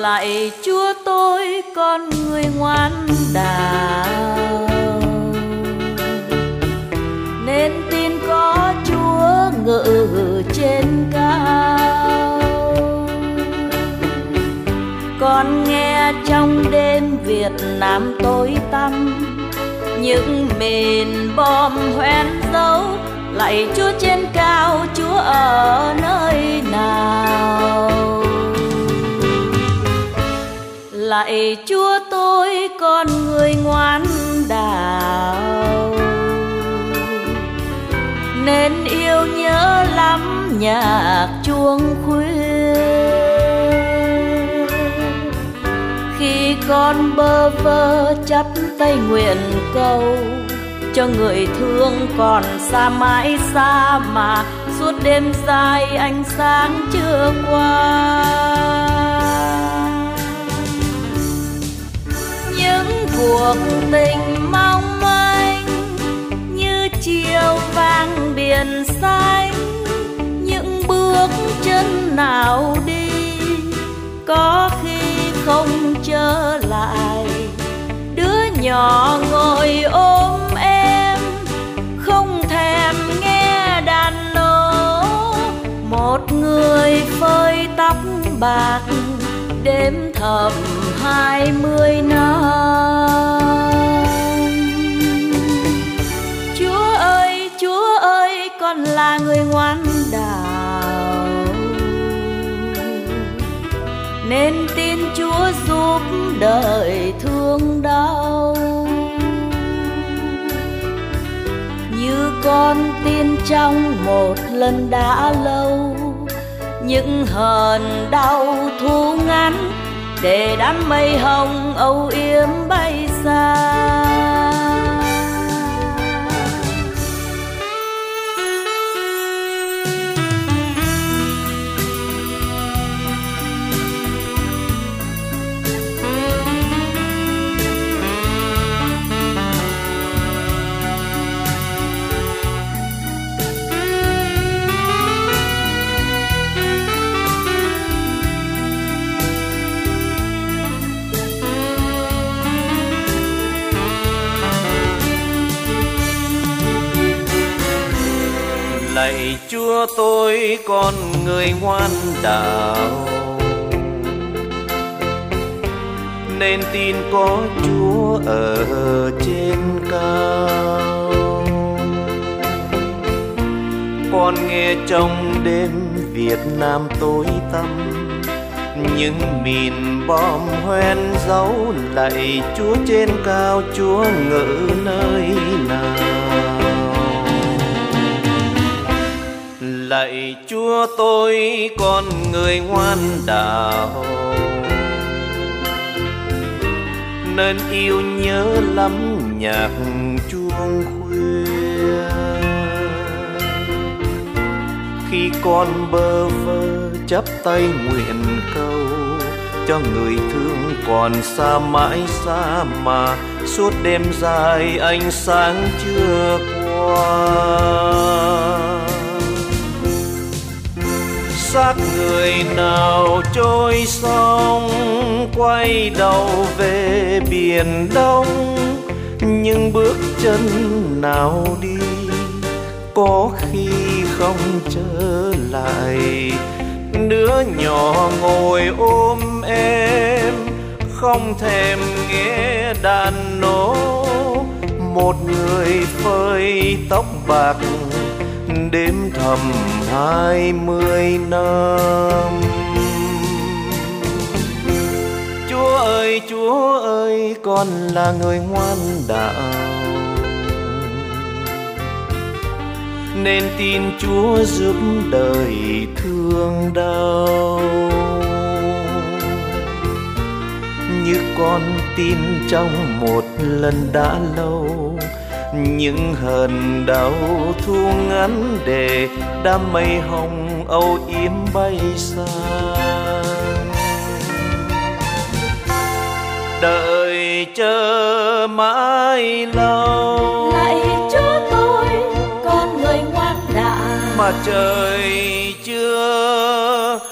Lạy Chúa tôi con người ngoan đạo, nên tin có Chúa ngự trên cao. Con nghe trong đêm Việt Nam tối tăm, những mìn bom hoen dấu. Lạy Chúa trên cao, Chúa ở nơi nào? Lạy Chúa tôi con người ngoan đạo, nên yêu nhớ lắm nhạc chuông khuya. Khi con bơ vơ chắp tay nguyện cầu, cho người thương còn xa mãi xa mà suốt đêm dài ánh sáng chưa qua. Những cuộc tình mong manh như chiều vàng biển xanh, những bước chân nào đi có khi không trở lại. Đứa nhỏ ngồi ôm em không thèm nghe đàn nổ, một người phơi tóc bạc đêm thầm 20 năm. Chúa ơi, con là người ngoan đạo, nên tin Chúa giúp đời thương đau. Như con tin trong một lần đã lâu, những hờn đau thu ngắn để đám mây hồng âu yếm bay xa. Lạy Chúa tôi con người ngoan đạo, nên tin có Chúa ở trên cao. Con nghe trong đêm Việt Nam tối tăm, những mìn bom hoen dấu. Lạy Chúa trên cao, Chúa ngự nơi nào? Lạy Chúa tôi con người ngoan đạo, nên yêu nhớ lắm nhạc chuông khuya. Khi con bơ vơ chắp tay nguyện cầu, cho người thương còn xa mãi xa mà suốt đêm dài ánh sáng chưa qua. Xác người nào trôi sông quay đầu về biển Đông, nhưng bước chân nào đi có khi không trở lại. Đứa nhỏ ngồi ôm em không thèm nghe đàn nổ, một người phơi tóc bạc đêm thầm 20 năm. Chúa ơi, con là người ngoan đạo, nên tin Chúa giúp đời thương đau. Như con tin trong một lần đã lâu, những hờn đau thu ngắn để đám mây hồng âu yếm bay xa. Đợi chờ mãi lâu, Lạy Chúa tôi con người ngoan đạo, mà trời chưa